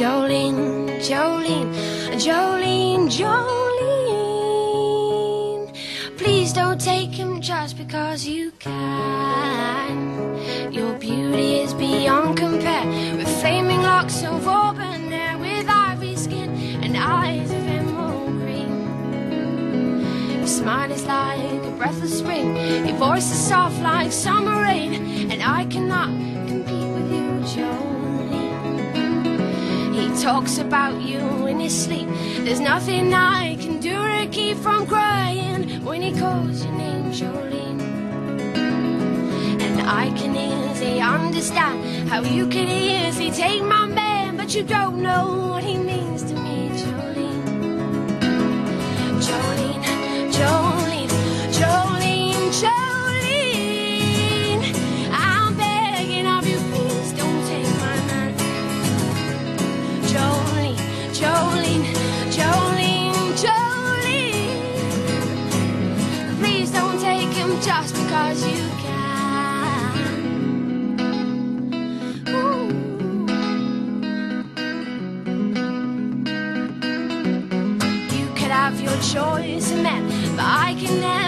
Jolene, Jolene, Jolene, Jolene. Please don't take him just because you can. Your beauty is beyond compare, with flaming locks of auburn hair, with ivory skin and eyes of emerald green. Your smile is like a breath of spring, your voice is soft like summer rain, and I cannot compete with you, Jolene. He talks about you in his sleep. There's nothing I can do to keep from crying when he calls your name, Jolene. And I can easily understand how you can easily take my man, but you don't know what he means to me, Jolene. Jolene, Jolene, Jolene, Jolene. I'm begging of you, please don't take my man. Jolene, Jolene, Jolene, Jolene. Please don't take him just because you can. Ooh. You could have your choice of men, but I can never